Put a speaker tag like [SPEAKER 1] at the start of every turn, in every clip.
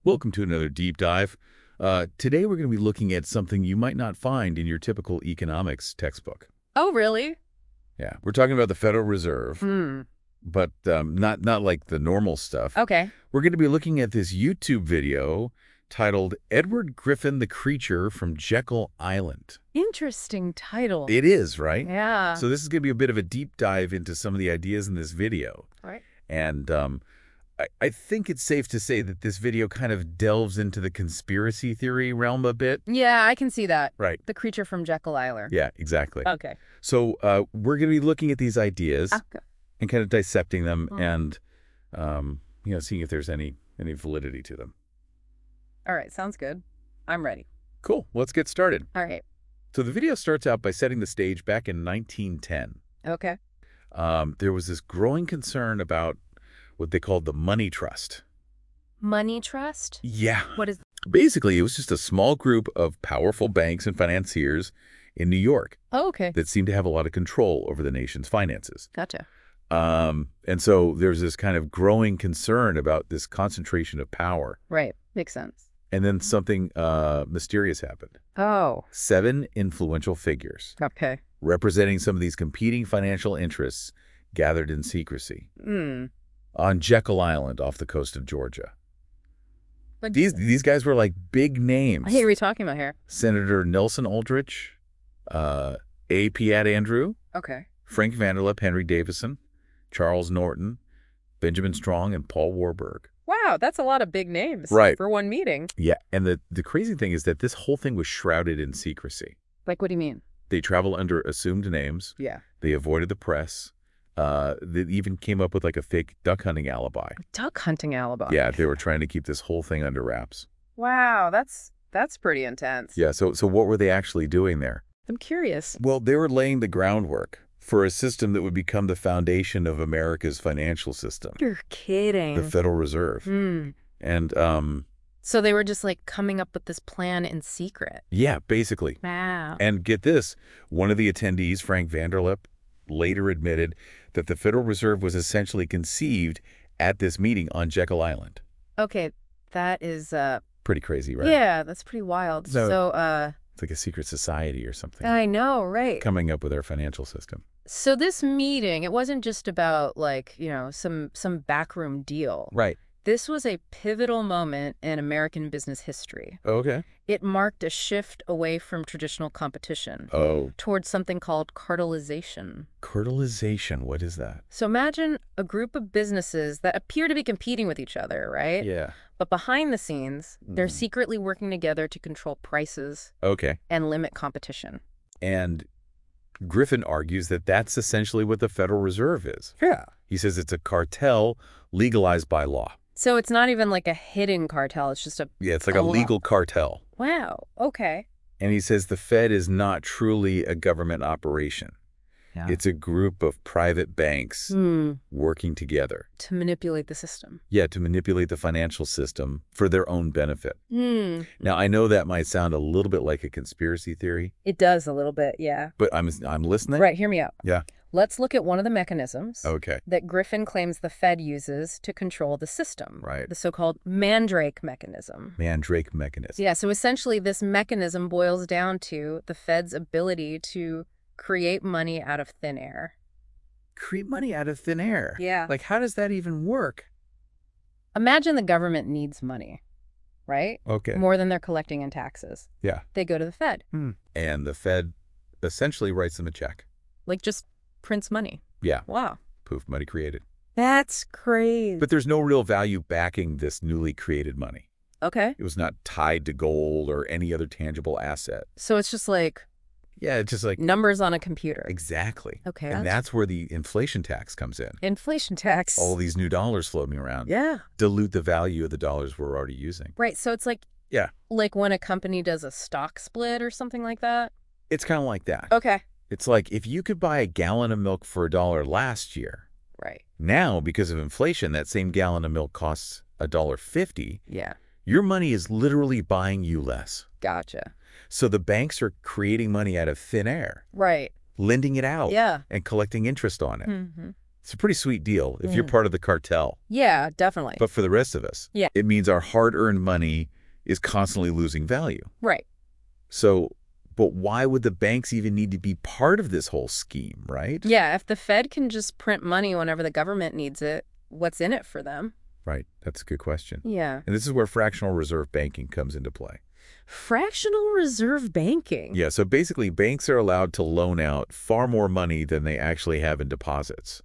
[SPEAKER 1] Welcome to another deep dive. Today we're going to be looking at something you might not find in your typical economics textbook.
[SPEAKER 2] Oh, really?
[SPEAKER 1] Yeah, we're talking about the Federal Reserve,
[SPEAKER 2] Hmm.
[SPEAKER 1] but not like the normal stuff.
[SPEAKER 2] Okay.
[SPEAKER 1] We're going to be looking at this YouTube video titled Edward Griffin the Creature from Jekyll Island.
[SPEAKER 2] Interesting title.
[SPEAKER 1] It is, right?
[SPEAKER 2] Yeah.
[SPEAKER 1] So this is going to be a bit of a deep dive into some of the ideas in this video.
[SPEAKER 2] Right.
[SPEAKER 1] And I think it's safe to say that this video kind of delves into the conspiracy theory realm a bit.
[SPEAKER 2] Yeah, I can see that.
[SPEAKER 1] Right.
[SPEAKER 2] The creature from Jekyll Island.
[SPEAKER 1] Yeah, exactly.
[SPEAKER 2] Okay.
[SPEAKER 1] So we're going to be looking at these ideas
[SPEAKER 2] Okay.
[SPEAKER 1] and kind of dissecting them
[SPEAKER 2] Mm.
[SPEAKER 1] and, seeing if there's any validity to them.
[SPEAKER 2] All right. Sounds good. I'm ready.
[SPEAKER 1] Cool. Let's get started.
[SPEAKER 2] All right.
[SPEAKER 1] So the video starts out by setting the stage back in 1910.
[SPEAKER 2] Okay.
[SPEAKER 1] There was this growing concern about what they called the money trust.
[SPEAKER 2] Money trust?
[SPEAKER 1] Yeah.
[SPEAKER 2] What is...
[SPEAKER 1] Basically, it was just a small group of powerful banks and financiers in New York
[SPEAKER 2] Oh, okay.
[SPEAKER 1] that seemed to have a lot of control over the nation's finances.
[SPEAKER 2] Gotcha.
[SPEAKER 1] And so there's this kind of growing concern about this concentration of power.
[SPEAKER 2] Right. Makes sense.
[SPEAKER 1] And then something mysterious happened.
[SPEAKER 2] Oh.
[SPEAKER 1] 7 influential figures
[SPEAKER 2] Okay.
[SPEAKER 1] representing some of these competing financial interests gathered in secrecy
[SPEAKER 2] Hmm.
[SPEAKER 1] on Jekyll Island off the coast of Georgia.
[SPEAKER 2] But
[SPEAKER 1] These guys were like big names.
[SPEAKER 2] Hey, what are we talking about here?
[SPEAKER 1] Senator Nelson Aldrich, A. Piatt Andrew,
[SPEAKER 2] Okay.
[SPEAKER 1] Frank Vanderlip, Henry Davison, Charles Norton, Benjamin Strong, and Paul Warburg.
[SPEAKER 2] Wow, that's a lot of big names.
[SPEAKER 1] Right.
[SPEAKER 2] For one meeting.
[SPEAKER 1] Yeah, and the crazy thing is that this whole thing was shrouded in secrecy.
[SPEAKER 2] Like, what do you mean?
[SPEAKER 1] They traveled under assumed names.
[SPEAKER 2] Yeah.
[SPEAKER 1] They avoided the press. They even came up with like a fake duck hunting alibi.
[SPEAKER 2] Duck hunting alibi.
[SPEAKER 1] Yeah, they were trying to keep this whole thing under wraps.
[SPEAKER 2] Wow, that's pretty intense.
[SPEAKER 1] Yeah, so what were they actually doing there?
[SPEAKER 2] I'm curious.
[SPEAKER 1] Well, they were laying the groundwork for a system that would become the foundation of America's financial system,
[SPEAKER 2] You're kidding.
[SPEAKER 1] the Federal Reserve.
[SPEAKER 2] Hmm.
[SPEAKER 1] And
[SPEAKER 2] So they were just like coming up with this plan in secret.
[SPEAKER 1] yeah, basically.
[SPEAKER 2] Wow.
[SPEAKER 1] And get this, one of the attendees, Frank Vanderlip, later admitted that the Federal Reserve was essentially conceived at this meeting on Jekyll Island.
[SPEAKER 2] Okay, that is
[SPEAKER 1] Pretty crazy, right?
[SPEAKER 2] yeah, that's pretty wild.
[SPEAKER 1] So-
[SPEAKER 2] So
[SPEAKER 1] It's like a secret society or something
[SPEAKER 2] I know, right.
[SPEAKER 1] coming up with our financial system.
[SPEAKER 2] So this meeting, it wasn't just about like, some backroom deal.
[SPEAKER 1] Right.
[SPEAKER 2] This was a pivotal moment in American business history.
[SPEAKER 1] Okay.
[SPEAKER 2] It marked a shift away from traditional competition
[SPEAKER 1] Oh,
[SPEAKER 2] towards something called cartelization.
[SPEAKER 1] cartelization. What is that?
[SPEAKER 2] So imagine a group of businesses that appear to be competing with each other, right?
[SPEAKER 1] Yeah.
[SPEAKER 2] But behind the scenes, they're
[SPEAKER 1] Mhm.
[SPEAKER 2] secretly working together to control prices
[SPEAKER 1] Okay.
[SPEAKER 2] and limit competition.
[SPEAKER 1] And Griffin argues that that's essentially what the Federal Reserve is.
[SPEAKER 2] Yeah.
[SPEAKER 1] He says it's a cartel legalized by law.
[SPEAKER 2] So it's not even like a hidden cartel. It's just a,
[SPEAKER 1] Yeah, it's like a
[SPEAKER 2] law.
[SPEAKER 1] legal cartel.
[SPEAKER 2] wow, okay.
[SPEAKER 1] And he says the Fed is not truly a government operation.
[SPEAKER 2] Yeah.
[SPEAKER 1] It's a group of private banks working together.
[SPEAKER 2] To manipulate the system.
[SPEAKER 1] Yeah, to manipulate the financial system for their own benefit.
[SPEAKER 2] Hmm.
[SPEAKER 1] Now, I know that might sound a little bit like a conspiracy theory,
[SPEAKER 2] It does a little bit, yeah.
[SPEAKER 1] but I'm listening.
[SPEAKER 2] Right, hear me out.
[SPEAKER 1] Yeah.
[SPEAKER 2] Let's look at one of the mechanisms
[SPEAKER 1] Okay.
[SPEAKER 2] that Griffin claims the Fed uses to control the system.
[SPEAKER 1] Right.
[SPEAKER 2] The so-called Mandrake mechanism.
[SPEAKER 1] Mandrake mechanism.
[SPEAKER 2] Yeah, so essentially this mechanism boils down to the Fed's ability to create money out of thin air.
[SPEAKER 1] Create money out of thin air.
[SPEAKER 2] Yeah.
[SPEAKER 1] Like, how does that even work?
[SPEAKER 2] Imagine the government needs money, right?
[SPEAKER 1] Okay.
[SPEAKER 2] More than they're collecting in taxes.
[SPEAKER 1] Yeah.
[SPEAKER 2] They go to the Fed.
[SPEAKER 1] And the Fed essentially writes them a check.
[SPEAKER 2] Like just prints money.
[SPEAKER 1] Yeah.
[SPEAKER 2] Wow.
[SPEAKER 1] Poof, money created.
[SPEAKER 2] That's crazy.
[SPEAKER 1] But there's no real value backing this newly created money.
[SPEAKER 2] Okay.
[SPEAKER 1] It was not tied to gold or any other tangible asset.
[SPEAKER 2] So it's just like
[SPEAKER 1] Yeah, it's just like
[SPEAKER 2] numbers on a computer.
[SPEAKER 1] exactly.
[SPEAKER 2] Okay.
[SPEAKER 1] And that's where the inflation tax comes in.
[SPEAKER 2] inflation tax.
[SPEAKER 1] All these new dollars floating around
[SPEAKER 2] Yeah.
[SPEAKER 1] dilute the value of the dollars we're already using.
[SPEAKER 2] Right. So it's like
[SPEAKER 1] Yeah.
[SPEAKER 2] like when a company does a stock split or something like that.
[SPEAKER 1] It's kind of like that.
[SPEAKER 2] Okay.
[SPEAKER 1] It's like if you could buy a gallon of milk for $1 last year,
[SPEAKER 2] Right.
[SPEAKER 1] now because of inflation, that same gallon of milk costs $1.50.
[SPEAKER 2] Yeah.
[SPEAKER 1] Your money is literally buying you less.
[SPEAKER 2] Gotcha.
[SPEAKER 1] So the banks are creating money out of thin air,
[SPEAKER 2] Right.
[SPEAKER 1] lending it out
[SPEAKER 2] Yeah.
[SPEAKER 1] and collecting interest on it.
[SPEAKER 2] Mm-hmm.
[SPEAKER 1] It's a pretty sweet deal if you're part of the cartel.
[SPEAKER 2] Yeah, definitely.
[SPEAKER 1] But for the rest of us,
[SPEAKER 2] Yeah.
[SPEAKER 1] it means our hard-earned money is constantly losing value.
[SPEAKER 2] Right.
[SPEAKER 1] So, but why would the banks even need to be part of this whole scheme, right?
[SPEAKER 2] Yeah, if the Fed can just print money whenever the government needs it, what's in it for them?
[SPEAKER 1] Right. That's a good question.
[SPEAKER 2] Yeah.
[SPEAKER 1] And this is where fractional reserve banking comes into play.
[SPEAKER 2] Fractional reserve banking.
[SPEAKER 1] Yeah, so basically banks are allowed to loan out far more money than they actually have in deposits.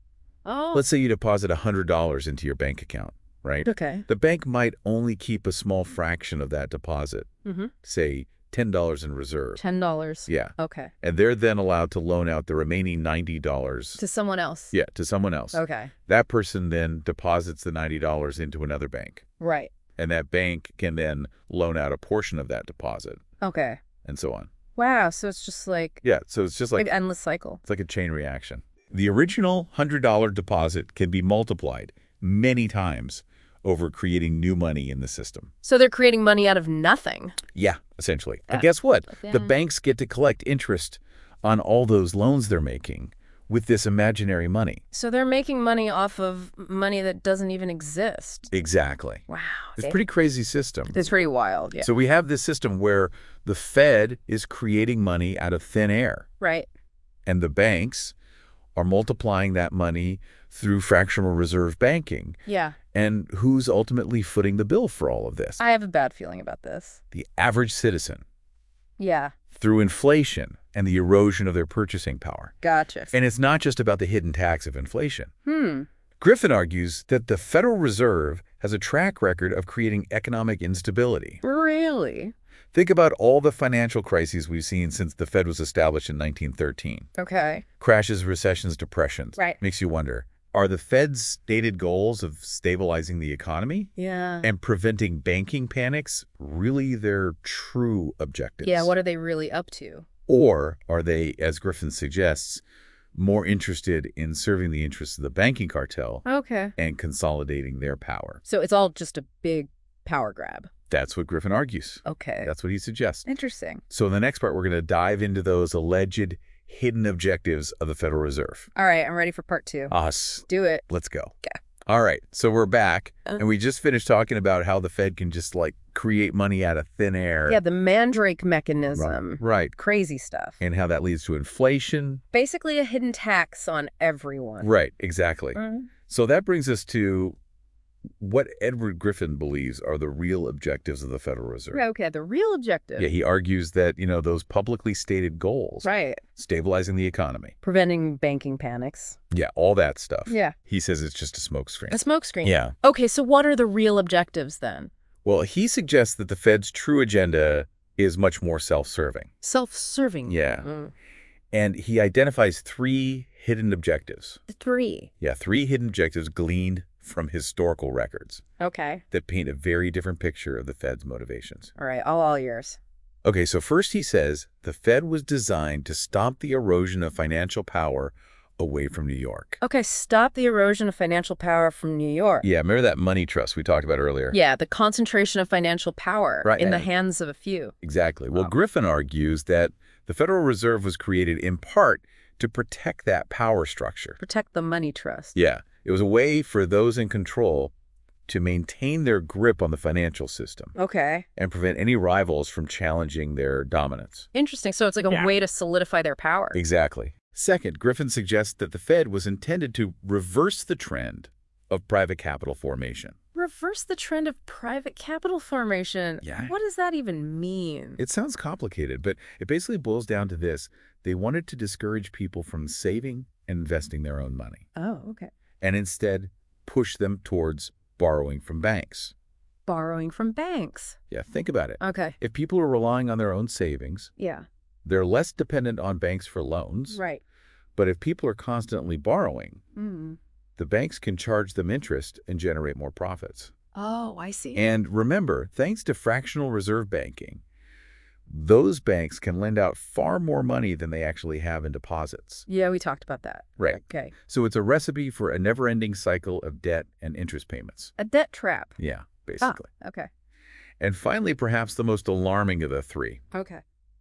[SPEAKER 2] Oh.
[SPEAKER 1] Let's say you deposit $100 into your bank account, right?
[SPEAKER 2] Okay.
[SPEAKER 1] The bank might only keep a small fraction of that deposit, say $10 in reserve.
[SPEAKER 2] $10.
[SPEAKER 1] Yeah.
[SPEAKER 2] Okay.
[SPEAKER 1] And they're then allowed to loan out the remaining $90.
[SPEAKER 2] To someone else.
[SPEAKER 1] Yeah, to someone else.
[SPEAKER 2] Okay.
[SPEAKER 1] That person then deposits the $90 into another bank.
[SPEAKER 2] Right.
[SPEAKER 1] And that bank can then loan out a portion of that deposit,
[SPEAKER 2] Okay.
[SPEAKER 1] and so on.
[SPEAKER 2] Wow, so it's just like
[SPEAKER 1] Yeah, so it's just like
[SPEAKER 2] an endless cycle.
[SPEAKER 1] it's like a chain reaction. The original $100 deposit can be multiplied many times over creating new money in the system.
[SPEAKER 2] So they're creating money out of nothing.
[SPEAKER 1] Yeah, essentially. And guess what? The banks get to collect interest on all those loans they're making with this imaginary money.
[SPEAKER 2] So they're making money off of money that doesn't even exist.
[SPEAKER 1] Exactly.
[SPEAKER 2] Wow.
[SPEAKER 1] It's a pretty crazy system.
[SPEAKER 2] It's pretty wild, yeah.
[SPEAKER 1] So we have this system where the Fed is creating money out of thin air,
[SPEAKER 2] Right.
[SPEAKER 1] and the banks are multiplying that money through fractional reserve banking.
[SPEAKER 2] Yeah.
[SPEAKER 1] And who's ultimately footing the bill for all of this?
[SPEAKER 2] I have a bad feeling about this.
[SPEAKER 1] The average citizen,
[SPEAKER 2] Yeah.
[SPEAKER 1] through inflation and the erosion of their purchasing power.
[SPEAKER 2] Gotcha.
[SPEAKER 1] And it's not just about the hidden tax of inflation.
[SPEAKER 2] Hmm.
[SPEAKER 1] Griffin argues that the Federal Reserve has a track record of creating economic instability.
[SPEAKER 2] Really?
[SPEAKER 1] Think about all the financial crises we've seen since the Fed was established in 1913.
[SPEAKER 2] Okay.
[SPEAKER 1] Crashes, recessions, depressions.
[SPEAKER 2] Right.
[SPEAKER 1] Makes you wonder, are the Fed's stated goals of stabilizing the economy
[SPEAKER 2] Yeah.
[SPEAKER 1] and preventing banking panics really their true objectives?
[SPEAKER 2] Yeah, what are they really up to?
[SPEAKER 1] Or are they, as Griffin suggests, more interested in serving the interests of the banking cartel
[SPEAKER 2] Okay.
[SPEAKER 1] and consolidating their power?
[SPEAKER 2] So it's all just a big power grab.
[SPEAKER 1] That's what Griffin argues.
[SPEAKER 2] Okay.
[SPEAKER 1] That's what he suggests.
[SPEAKER 2] Interesting.
[SPEAKER 1] So in the next part, we're going to dive into those alleged hidden objectives of the Federal Reserve.
[SPEAKER 2] All right, I'm ready for part 2.
[SPEAKER 1] Us.
[SPEAKER 2] Do it.
[SPEAKER 1] Let's go.
[SPEAKER 2] Okay.
[SPEAKER 1] All right. So we're back, and we just finished talking about how the Fed can just, like, create money out of thin air.
[SPEAKER 2] Yeah, the Mandrake mechanism.
[SPEAKER 1] Right.
[SPEAKER 2] Crazy stuff.
[SPEAKER 1] And how that leads to inflation.
[SPEAKER 2] Basically a hidden tax on everyone.
[SPEAKER 1] Right. Exactly.
[SPEAKER 2] Mhm.
[SPEAKER 1] So that brings us to what Edward Griffin believes are the real objectives of the Federal Reserve.
[SPEAKER 2] Okay, the real objective.
[SPEAKER 1] Yeah, he argues that, those publicly stated goals,
[SPEAKER 2] Right.
[SPEAKER 1] stabilizing the economy,
[SPEAKER 2] Preventing banking panics.
[SPEAKER 1] yeah, all that stuff.
[SPEAKER 2] Yeah.
[SPEAKER 1] He says it's just a smokescreen.
[SPEAKER 2] A smokescreen.
[SPEAKER 1] Yeah.
[SPEAKER 2] Okay, so what are the real objectives then?
[SPEAKER 1] Well, he suggests that the Fed's true agenda is much more self-serving.
[SPEAKER 2] Self-serving.
[SPEAKER 1] Yeah. And he identifies 3 hidden objectives.
[SPEAKER 2] 3.
[SPEAKER 1] Yeah, 3 hidden objectives gleaned from historical records
[SPEAKER 2] Okay.
[SPEAKER 1] that paint a very different picture of the Fed's motivations.
[SPEAKER 2] All right, all yours.
[SPEAKER 1] Okay, so first he says the Fed was designed to stop the erosion of financial power away from New York.
[SPEAKER 2] Okay, stop the erosion of financial power from New York.
[SPEAKER 1] Yeah, remember that money trust we talked about earlier?
[SPEAKER 2] Yeah, the concentration of financial power
[SPEAKER 1] Right,
[SPEAKER 2] in the
[SPEAKER 1] and-
[SPEAKER 2] hands of a few.
[SPEAKER 1] Exactly. Well, Griffin argues that the Federal Reserve was created in part to protect that power structure.
[SPEAKER 2] Protect the money trust.
[SPEAKER 1] Yeah, it was a way for those in control to maintain their grip on the financial system
[SPEAKER 2] Okay.
[SPEAKER 1] and prevent any rivals from challenging their dominance.
[SPEAKER 2] Interesting. So it's like a way to solidify their power.
[SPEAKER 1] Exactly. Second, Griffin suggests that the Fed was intended to reverse the trend of private capital formation.
[SPEAKER 2] Reverse the trend of private capital formation.
[SPEAKER 1] Yeah.
[SPEAKER 2] What does that even mean?
[SPEAKER 1] It sounds complicated, but it basically boils down to this. They wanted to discourage people from saving and investing their own money,
[SPEAKER 2] Oh, okay.
[SPEAKER 1] and instead push them towards borrowing from banks.
[SPEAKER 2] Borrowing from banks.
[SPEAKER 1] Yeah, think about it.
[SPEAKER 2] Okay.
[SPEAKER 1] If people are relying on their own savings,
[SPEAKER 2] Yeah.
[SPEAKER 1] they're less dependent on banks for loans.
[SPEAKER 2] Right.
[SPEAKER 1] But if people are constantly borrowing,
[SPEAKER 2] Mm.
[SPEAKER 1] the banks can charge them interest and generate more profits.
[SPEAKER 2] Oh, I see.
[SPEAKER 1] And remember, thanks to fractional reserve banking, those banks can lend out far more money than they actually have in deposits.
[SPEAKER 2] Yeah, we talked about that.
[SPEAKER 1] Right.
[SPEAKER 2] Okay.
[SPEAKER 1] So it's a recipe for a never-ending cycle of debt and interest payments.
[SPEAKER 2] A debt trap.
[SPEAKER 1] Yeah, basically.
[SPEAKER 2] Okay.
[SPEAKER 1] And finally, perhaps the most alarming of the 3,
[SPEAKER 2] Okay.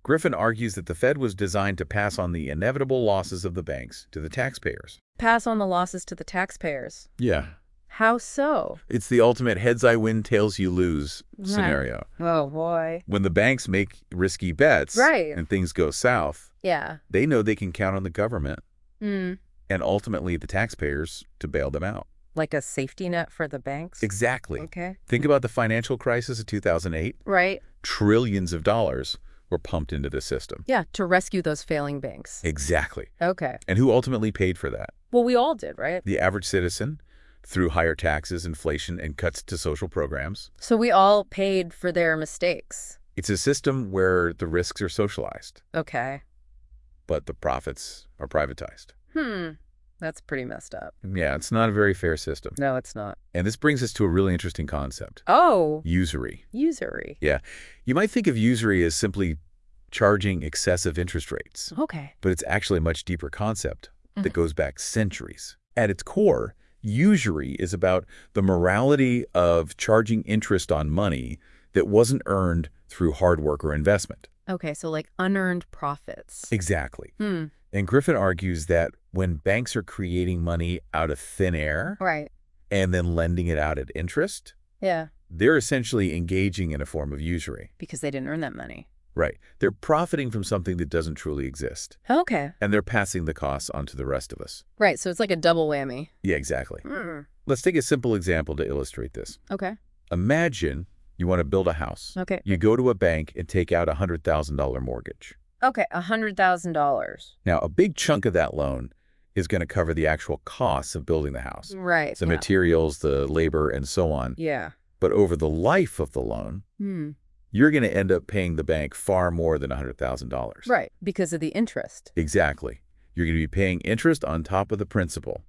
[SPEAKER 1] Griffin argues that the Fed was designed to pass on the inevitable losses of the banks to the taxpayers.
[SPEAKER 2] Pass on the losses to the taxpayers.
[SPEAKER 1] Yeah.
[SPEAKER 2] How so?
[SPEAKER 1] It's the ultimate heads I win, tails you lose scenario.
[SPEAKER 2] Oh, boy.
[SPEAKER 1] When the banks make risky bets
[SPEAKER 2] Right.
[SPEAKER 1] and things go south,
[SPEAKER 2] Yeah.
[SPEAKER 1] they know they can count on the government
[SPEAKER 2] Mm.
[SPEAKER 1] and ultimately the taxpayers to bail them out.
[SPEAKER 2] Like a safety net for the banks?
[SPEAKER 1] Exactly.
[SPEAKER 2] Okay.
[SPEAKER 1] Think about the financial crisis of 2008.
[SPEAKER 2] Right.
[SPEAKER 1] Trillions of dollars were pumped into the system.
[SPEAKER 2] Yeah, to rescue those failing banks.
[SPEAKER 1] Exactly.
[SPEAKER 2] Okay.
[SPEAKER 1] And who ultimately paid for that?
[SPEAKER 2] Well, we all did, right?
[SPEAKER 1] The average citizen, through higher taxes, inflation, and cuts to social programs.
[SPEAKER 2] So we all paid for their mistakes.
[SPEAKER 1] It's a system where the risks are socialized,
[SPEAKER 2] Okay.
[SPEAKER 1] but the profits are privatized.
[SPEAKER 2] That's pretty messed up.
[SPEAKER 1] Yeah, it's not a very fair system.
[SPEAKER 2] No, it's not.
[SPEAKER 1] And this brings us to a really interesting concept.
[SPEAKER 2] Oh,
[SPEAKER 1] Usury.
[SPEAKER 2] usury.
[SPEAKER 1] Yeah. You might think of usury as simply charging excessive interest rates,
[SPEAKER 2] Okay.
[SPEAKER 1] but it's actually a much deeper concept that goes back centuries. At its core, usury is about the morality of charging interest on money that wasn't earned through hard work or investment.
[SPEAKER 2] Okay, so like unearned profits.
[SPEAKER 1] Exactly. And Griffin argues that when banks are creating money out of thin air
[SPEAKER 2] Right.
[SPEAKER 1] and then lending it out at interest,
[SPEAKER 2] Yeah,
[SPEAKER 1] they're essentially engaging in a form of usury.
[SPEAKER 2] because they didn't earn that money.
[SPEAKER 1] Right. They're profiting from something that doesn't truly exist,
[SPEAKER 2] Okay.
[SPEAKER 1] and they're passing the costs on to the rest of us.
[SPEAKER 2] Right, so it's like a double whammy.
[SPEAKER 1] Yeah, exactly. Let's take a simple example to illustrate this.
[SPEAKER 2] Okay.
[SPEAKER 1] Imagine you want to build a house.
[SPEAKER 2] Okay.
[SPEAKER 1] You go to a bank and take out a $100,000 mortgage.
[SPEAKER 2] Okay, $100,000.
[SPEAKER 1] Now, a big chunk of that loan is going to cover the actual costs of building the house.
[SPEAKER 2] Right.
[SPEAKER 1] The
[SPEAKER 2] yeah.
[SPEAKER 1] materials, the labor, and so on.
[SPEAKER 2] Yeah.
[SPEAKER 1] But over the life of the loan, you're going to end up paying the bank far more than $100,000.
[SPEAKER 2] Right, because of the interest.
[SPEAKER 1] Exactly. You're going to be paying interest on top of the principal.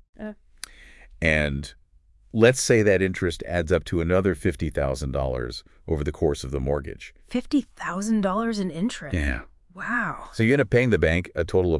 [SPEAKER 1] And let's say that interest adds up to another $50,000 over the course of the mortgage.
[SPEAKER 2] $50,000 in interest?
[SPEAKER 1] Yeah.
[SPEAKER 2] Wow.
[SPEAKER 1] So you end up paying the bank a total of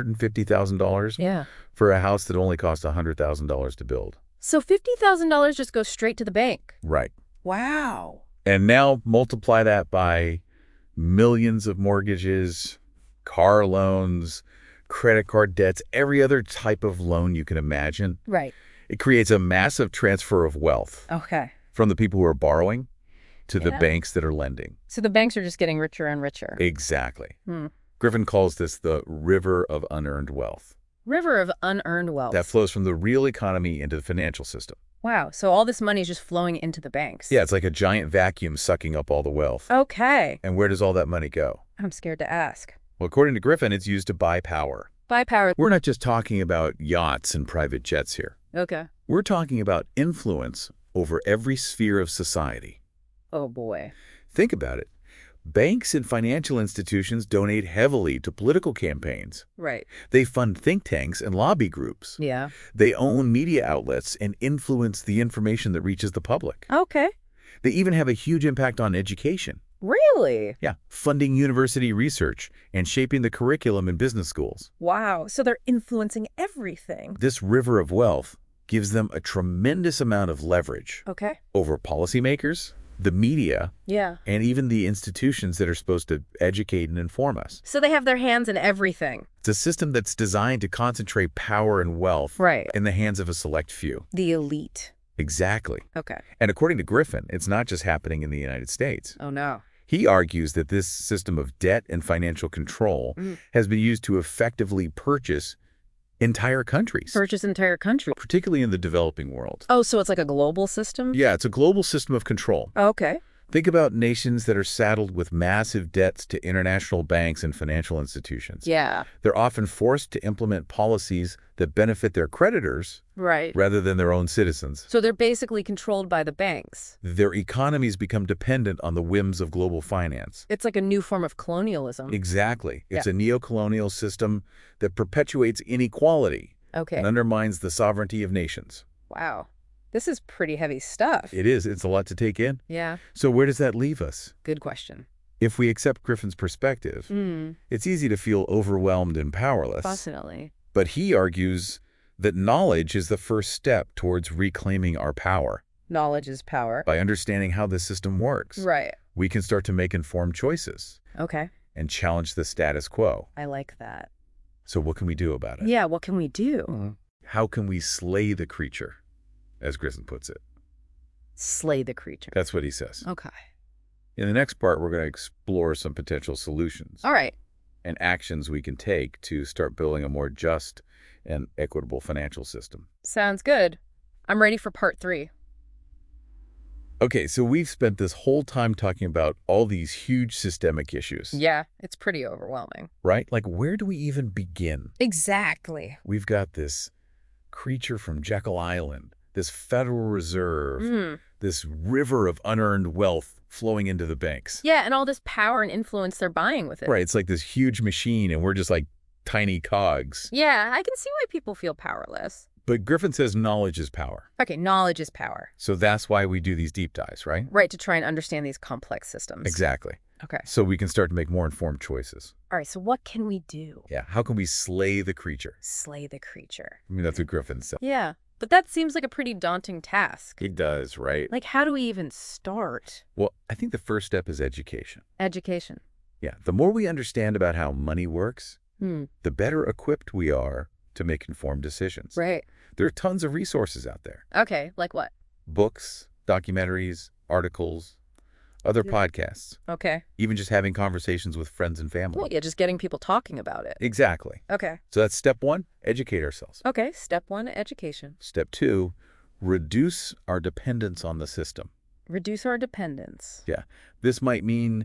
[SPEAKER 1] $150,000
[SPEAKER 2] Yeah.
[SPEAKER 1] for a house that only cost $100,000 to build.
[SPEAKER 2] So $50,000 just goes straight to the bank?
[SPEAKER 1] Right.
[SPEAKER 2] Wow.
[SPEAKER 1] And now multiply that by millions of mortgages, car loans, credit card debts, every other type of loan you can imagine.
[SPEAKER 2] Right.
[SPEAKER 1] It creates a massive transfer of wealth
[SPEAKER 2] Okay.
[SPEAKER 1] from the people who are borrowing to the
[SPEAKER 2] Yeah.
[SPEAKER 1] banks that are lending.
[SPEAKER 2] So the banks are just getting richer and richer.
[SPEAKER 1] Exactly. Griffin calls this the river of unearned wealth
[SPEAKER 2] River of unearned wealth.
[SPEAKER 1] that flows from the real economy into the financial system.
[SPEAKER 2] Wow. So all this money is just flowing into the banks.
[SPEAKER 1] Yeah, it's like a giant vacuum sucking up all the wealth.
[SPEAKER 2] Okay.
[SPEAKER 1] And where does all that money go?
[SPEAKER 2] I'm scared to ask.
[SPEAKER 1] Well, according to Griffin, it's used to buy power.
[SPEAKER 2] Buy power.
[SPEAKER 1] We're not just talking about yachts and private jets here.
[SPEAKER 2] Okay.
[SPEAKER 1] We're talking about influence over every sphere of society.
[SPEAKER 2] Oh, boy.
[SPEAKER 1] Think about it. Banks and financial institutions donate heavily to political campaigns.
[SPEAKER 2] Right.
[SPEAKER 1] They fund think tanks and lobby groups.
[SPEAKER 2] Yeah.
[SPEAKER 1] They own media outlets and influence the information that reaches the public.
[SPEAKER 2] Okay.
[SPEAKER 1] They even have a huge impact on education.
[SPEAKER 2] Really?
[SPEAKER 1] Yeah, funding university research and shaping the curriculum in business schools.
[SPEAKER 2] Wow. So they're influencing everything.
[SPEAKER 1] This river of wealth gives them a tremendous amount of leverage
[SPEAKER 2] Okay.
[SPEAKER 1] over policymakers, the media,
[SPEAKER 2] Yeah.
[SPEAKER 1] and even the institutions that are supposed to educate and inform us.
[SPEAKER 2] So they have their hands in everything.
[SPEAKER 1] It's a system that's designed to concentrate power and wealth
[SPEAKER 2] Right.
[SPEAKER 1] in the hands of a select few.
[SPEAKER 2] The elite.
[SPEAKER 1] Exactly.
[SPEAKER 2] Okay.
[SPEAKER 1] And according to Griffin, it's not just happening in the United States.
[SPEAKER 2] Oh, no.
[SPEAKER 1] He argues that this system of debt and financial control has been used to effectively purchase entire countries,
[SPEAKER 2] Purchase entire country.
[SPEAKER 1] particularly in the developing world.
[SPEAKER 2] Oh, so it's like a global system?
[SPEAKER 1] Yeah, it's a global system of control.
[SPEAKER 2] Okay.
[SPEAKER 1] Think about nations that are saddled with massive debts to international banks and financial institutions.
[SPEAKER 2] Yeah.
[SPEAKER 1] They're often forced to implement policies that benefit their creditors
[SPEAKER 2] Right.
[SPEAKER 1] rather than their own citizens.
[SPEAKER 2] So they're basically controlled by the banks.
[SPEAKER 1] Their economies become dependent on the whims of global finance.
[SPEAKER 2] It's like a new form of colonialism.
[SPEAKER 1] Exactly. It's a neo-colonial system that perpetuates inequality
[SPEAKER 2] Okay.
[SPEAKER 1] and undermines the sovereignty of nations.
[SPEAKER 2] Wow. This is pretty heavy stuff.
[SPEAKER 1] It is. It's a lot to take in.
[SPEAKER 2] Yeah.
[SPEAKER 1] So where does that leave us?
[SPEAKER 2] Good question.
[SPEAKER 1] If we accept Griffin's perspective, it's easy to feel overwhelmed and powerless.
[SPEAKER 2] Fascinating.
[SPEAKER 1] But he argues that knowledge is the first step towards reclaiming our power.
[SPEAKER 2] Knowledge is power.
[SPEAKER 1] By understanding how the system works,
[SPEAKER 2] Right.
[SPEAKER 1] we can start to make informed choices.
[SPEAKER 2] Okay.
[SPEAKER 1] and challenge the status quo.
[SPEAKER 2] I like that.
[SPEAKER 1] So what can we do about it?
[SPEAKER 2] Yeah, what can we do?
[SPEAKER 1] How can we slay the creature, as Griffin puts it?
[SPEAKER 2] Slay the creature.
[SPEAKER 1] That's what he says.
[SPEAKER 2] Okay.
[SPEAKER 1] In the next part, we're going to explore some potential solutions
[SPEAKER 2] All right.
[SPEAKER 1] and actions we can take to start building a more just and equitable financial system.
[SPEAKER 2] Sounds good. I'm ready for part 3.
[SPEAKER 1] Okay, so we've spent this whole time talking about all these huge systemic issues,
[SPEAKER 2] Yeah, it's pretty overwhelming.
[SPEAKER 1] right? Like, where do we even begin?
[SPEAKER 2] Exactly.
[SPEAKER 1] We've got this creature from Jekyll Island, this Federal Reserve, this river of unearned wealth flowing into the banks.
[SPEAKER 2] Yeah, and all this power and influence they're buying with it.
[SPEAKER 1] Right, it's like this huge machine, and we're just like tiny cogs.
[SPEAKER 2] Yeah, I can see why people feel powerless.
[SPEAKER 1] But Griffin says knowledge is power.
[SPEAKER 2] Okay, knowledge is power.
[SPEAKER 1] So that's why we do these deep dives, right?
[SPEAKER 2] Right, to try and understand these complex systems.
[SPEAKER 1] Exactly.
[SPEAKER 2] Okay.
[SPEAKER 1] So we can start to make more informed choices.
[SPEAKER 2] All right, so what can we do?
[SPEAKER 1] Yeah, how can we slay the creature?
[SPEAKER 2] Slay the creature.
[SPEAKER 1] I mean, that's what Griffin said.
[SPEAKER 2] Yeah, but that seems like a pretty daunting task.
[SPEAKER 1] He does, right?
[SPEAKER 2] Like, how do we even start?
[SPEAKER 1] Well, I think the first step is education.
[SPEAKER 2] Education.
[SPEAKER 1] Yeah, the more we understand about how money works, the better equipped we are to make informed decisions.
[SPEAKER 2] Right.
[SPEAKER 1] There are tons of resources out there.
[SPEAKER 2] Okay, like what?
[SPEAKER 1] Books, documentaries, articles, other podcasts,
[SPEAKER 2] Okay.
[SPEAKER 1] even just having conversations with friends and family.
[SPEAKER 2] Well, yeah, just getting people talking about it.
[SPEAKER 1] Exactly.
[SPEAKER 2] Okay.
[SPEAKER 1] So that's step 1, educate ourselves.
[SPEAKER 2] Okay, step 1, education.
[SPEAKER 1] Step 2, reduce our dependence on the system.
[SPEAKER 2] Reduce our dependence.
[SPEAKER 1] Yeah. This might mean,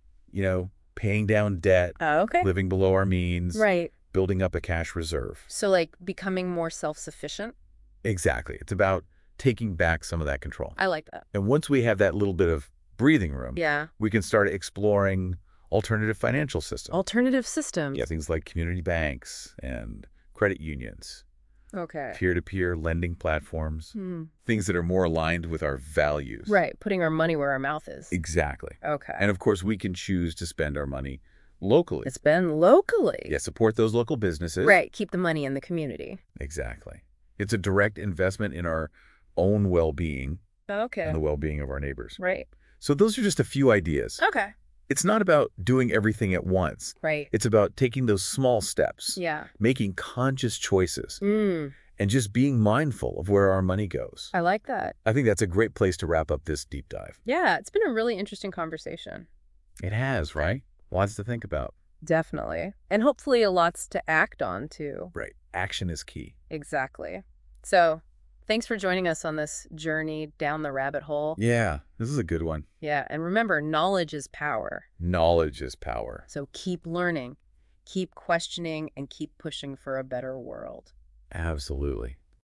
[SPEAKER 1] paying down debt,
[SPEAKER 2] Okay.
[SPEAKER 1] living below our means,
[SPEAKER 2] Right.
[SPEAKER 1] building up a cash reserve.
[SPEAKER 2] So, like, becoming more self-sufficient?
[SPEAKER 1] Exactly. It's about taking back some of that control.
[SPEAKER 2] I like that.
[SPEAKER 1] And once we have that little bit of breathing room,
[SPEAKER 2] Yeah.
[SPEAKER 1] we can start exploring alternative financial systems.
[SPEAKER 2] Alternative systems.
[SPEAKER 1] Yeah, things like community banks and credit unions,
[SPEAKER 2] Okay.
[SPEAKER 1] peer-to-peer lending platforms, things that are more aligned with our values.
[SPEAKER 2] Right, putting our money where our mouth is.
[SPEAKER 1] Exactly.
[SPEAKER 2] Okay.
[SPEAKER 1] And of course, we can choose to spend our money locally.
[SPEAKER 2] It's been locally.
[SPEAKER 1] Yeah, support those local businesses.
[SPEAKER 2] Right, keep the money in the community.
[SPEAKER 1] Exactly. It's a direct investment in our own well-being
[SPEAKER 2] Okay.
[SPEAKER 1] and the well-being of our neighbors.
[SPEAKER 2] Right.
[SPEAKER 1] So those are just a few ideas.
[SPEAKER 2] Okay.
[SPEAKER 1] It's not about doing everything at once.
[SPEAKER 2] Right.
[SPEAKER 1] It's about taking those small steps,
[SPEAKER 2] Yeah.
[SPEAKER 1] making conscious choices,
[SPEAKER 2] Mm.
[SPEAKER 1] and just being mindful of where our money goes.
[SPEAKER 2] I like that.
[SPEAKER 1] I think that's a great place to wrap up this deep dive.
[SPEAKER 2] Yeah, it's been a really interesting conversation.
[SPEAKER 1] It has, right? Lots to think about.
[SPEAKER 2] Definitely. And hopefully lots to act on, too.
[SPEAKER 1] Right. Action is key.
[SPEAKER 2] Exactly. So, thanks for joining us on this journey down the rabbit hole.
[SPEAKER 1] Yeah, this is a good one.
[SPEAKER 2] Yeah, and remember, knowledge is power.
[SPEAKER 1] Knowledge is power.
[SPEAKER 2] So keep learning, keep questioning, and keep pushing for a better world.
[SPEAKER 1] Absolutely.